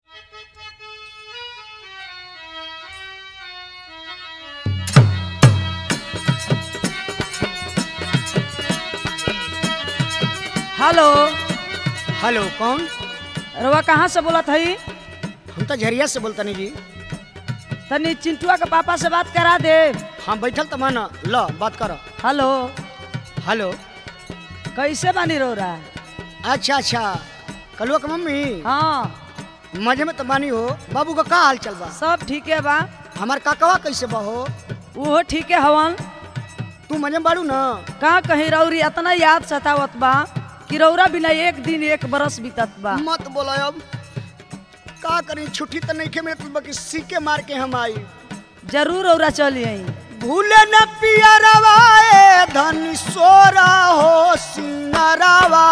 Hello. Hello, कौन? रवा कहाँ से बोला थी? हम तो झरिया से बोलता नहीं जी। तनी चिंटुआ के पापा से बात करा दे। हाँ बैठल तो माना लो बात करो। हेलो। हेलो। कैसे बानी रो रहा? अच्छा अच्छा, कलुआ का मम्मी? हाँ मजे में तो बानी हो। बाबू का हाल चल बा? सब ठीक है बा। हमार काकवा कैसे बा हो? वो ठीक है हवन। तू मजे में बाड़ू ना? कहाँ कहीं रौरी इतना याद सतावत बा कि रौरा बिना एक दिन एक बरस बीतत बा। मत बोला अब का करी, छुट्टी तो नहीं के मिलत बाकी सीके मार के हम आई। जरूर रौरा चली आई। भूले न पिया रवाए धनी सोरा हो सिंगरावा।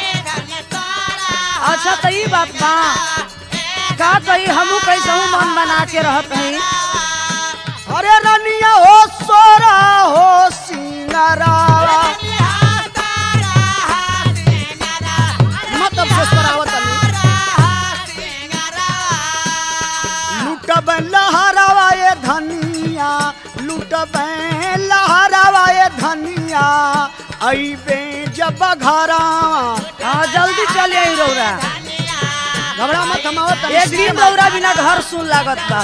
अच्छा तो ये बात बा का कही हमू कैसे मन बना के रहत हई। अरे रनिया हो सोरा हो सिंगरावा। मत अफसोस करावत लुटब लहरावा ये धनिया, लुटब लहरावा ये धनिया, अइबे जब घरावा। हाँ जल्दी चली आई रौरा। घबरा मत, हम आवत हनी। एक दिन रौरा बिना घर सुन लागत बा।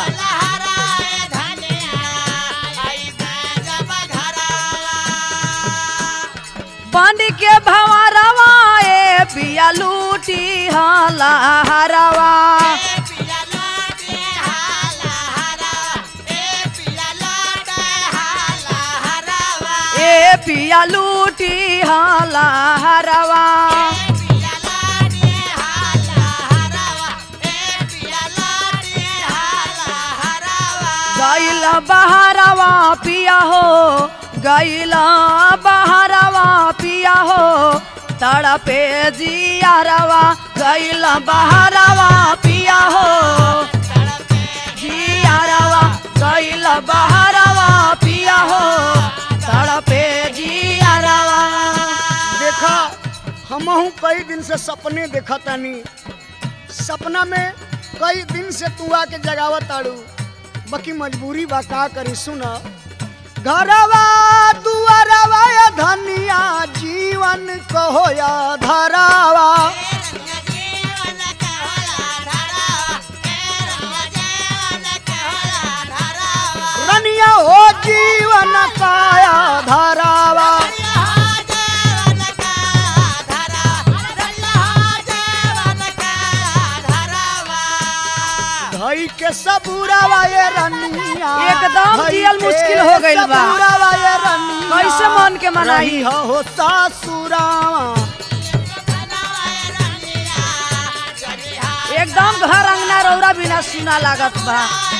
पानी के भंवरवा ए पिया लूटी हाला हरवा। ए पिया लूटी हाला हरवा। गैला बहरवा पिया हो, गैला बहरवा पिया हो, तड़पे जियारवा। गैला बहरवा पिया हो जियारवा, गैला बहरवा पिया हो, तड़पे जियारवा। देखा हमहू कई दिन से सपने देखा तानी। सपना में कई दिन से तू आके जगावत आड़ू, बाकी मजबूरी बा का करी। सुना घरवा दुआरवा या धनिया, जीवन कहो या धरावा। रनिया हो जीवन काया धरावा। धई के सबूरावा ये रनिया, एकदम धई जियल के मुश्किल हो गइल बा। सबूरावा ये रनिया, कैसे मन के मनाई? रही हो सासुरावा। एकदम घर अंगना रौरा बिना सुना लागत बा।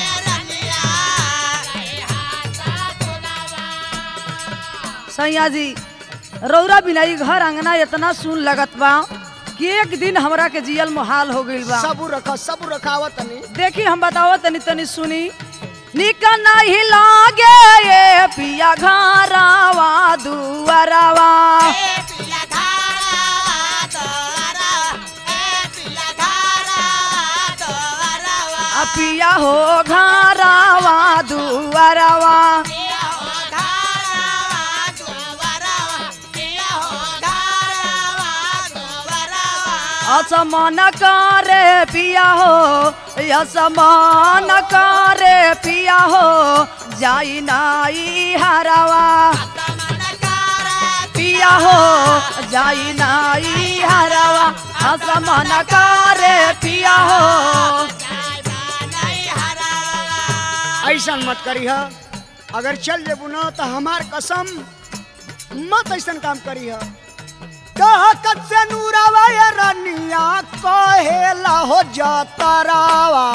सैया जी रौरा बिना ई घर अंगना इतना सुन लगत बा कि एक दिन हमरा के जियल मुहाल हो गइल बा। सबू रखावत नहीं। देखी हम बताओ तनी तनी सुनी। निका नहीं लागे ये पिया घरावा दुआरवा। पिया हो घरावा दुआरवा। असमान करे पिया हो, असमान करे पिया हो, जाई नाई हरवा। पिया हो जाई नाई हरवा, असमान करे पिया हो। ऐसा मत करी है, अगर चल जेबू ना तो हमार कसम मत ऐसा काम करी है। कहकत से नूरावा ये रनिया, कहेला हो जाता रावा।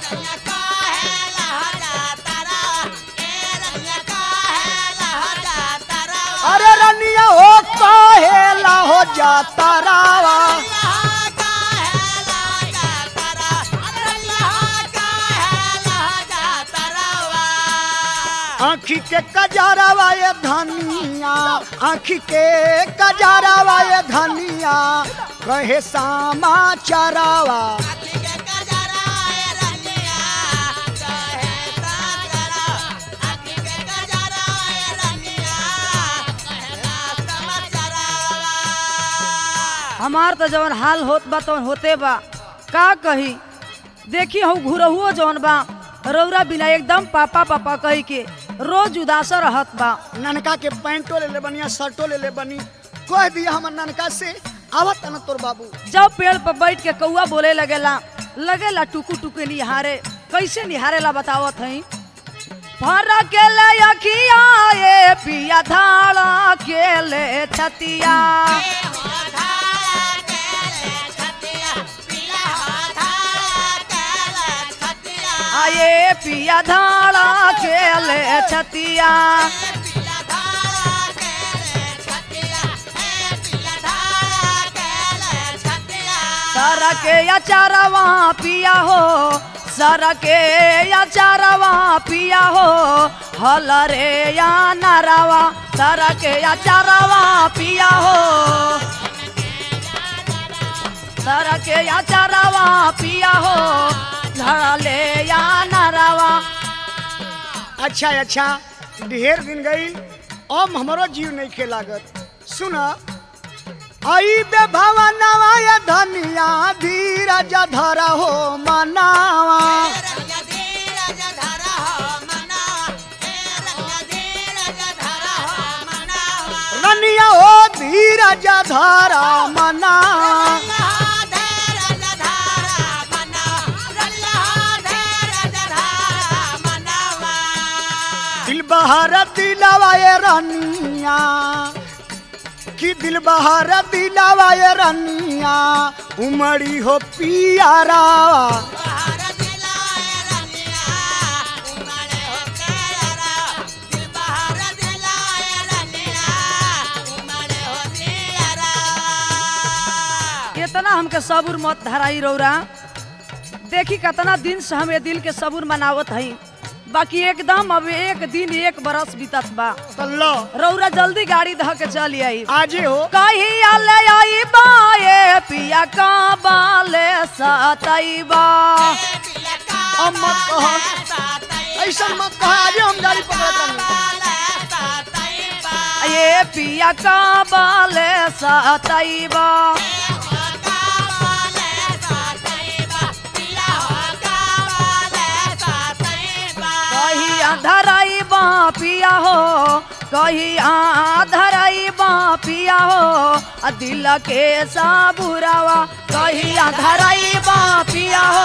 अरे रनिया हो कहेला हो जाता रावा। आँखी के कजारावा ये धनिया, आँखी के कजारावा ये धनिया, कहे समाचारावा। हमार तो जवन हाल होत बा तवन होते बा का कही। देखी हूँ घुरहुओ जवन बा रौरा बिना एकदम पापा पापा कही के रोज उदास रहत बा। ननका के पैंटो ले ले बनी या शर्टो ले ले बनी, कह दिया हमर ननका से आवत न तोर बाबू। जब पेड़ पर बैठ के कौआ बोले लगेला टुकु टुकु निहारे। कैसे निहारेला बतावत हई। फरा के ले अखिया ये पिया धाड़ा के ले छतिया, आये पिया धाड़ा के ले छतिया, सर के अचारवा पिया हो, सर के अचारवा पिया हो, हल रे या नारावा, सर के अचारवा पिया हो, सर के अचारवा पिया हो, ले या नारावा। अच्छा अच्छा ढेर दिन गई अब हमारो जीव नहीं के लागत। सुना आई बे भवनवा या धनिया धीरज धरा हो मनावा, रनिया हो धीरज धरा मनावा, दिल बहार दिलावा ये रनिया कि दिल बहार दिलावा ये रनिया, उमड़ी हो पियारा, इतना हमके सबूर मत धराई रौरा। देखी कितना दिन से हम ये दिल के सबूर मनावत हई, बाकी एकदम अब एक दिन एक बरस बीतत बा। तल्लो रौरा जल्दी गाड़ी ध के चली आई। आजे हो कहीं आले आई बाए पिया का बाले सतईबा, मत कह ऐसा मत कह, आजे हम गाड़ी पकड़त हनी। ये पिया का बाले सतईबा, कहीं धराई बा पिया हो, कहीं धराई बा पिया हो, दिल के साबुरावा, कहीं धराई बा पिया हो,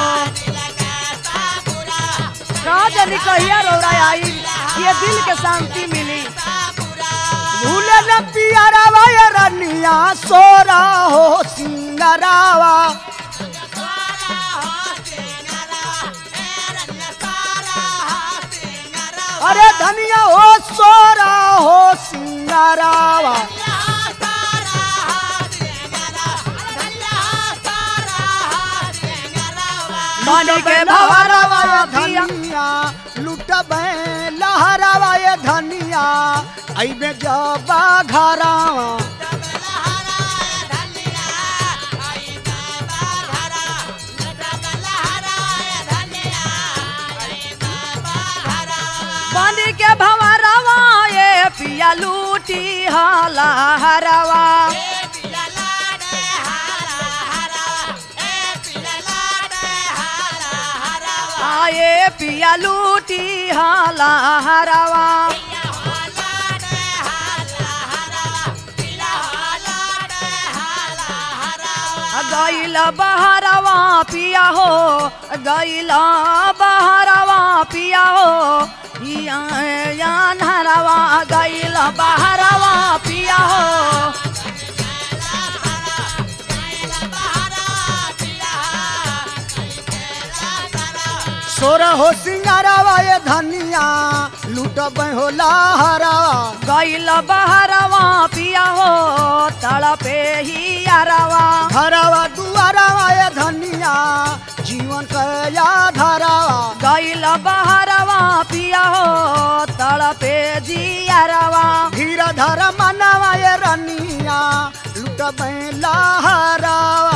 का जनी कहिया रौरा आई ये दिल के शांति मिली। भूले न पियारावा ये रनिया सोरा हो सिंगरावा, अरे धनिया हो सोरा हो सिंगरावा, मानी के भवरवा पिया धनिया लुटबे लहरावा ये धनिया, अइबे जबा घरावा, पानी के भवरवा ये पिया लूटी हाला हरवा, आए पिया लूटी हाला हरवा, गैला बहरवा पिया हो, गैला बहरवा पिया हो, यान हरवा, गैला बहरवा पिया हो, सोरा हो सिंगारावा ये धनिया लुटबे हो लहरावा, गैला बहरवा पिया हो, तड़पे ही अरवा, घरावा दुआरावा ये धनिया जीवन कया धरावा, गैला बहरवा पिया हो, तड़पे जी अरवा, धीरा धरा मनावा ये रनिया लुटबे लहरावा।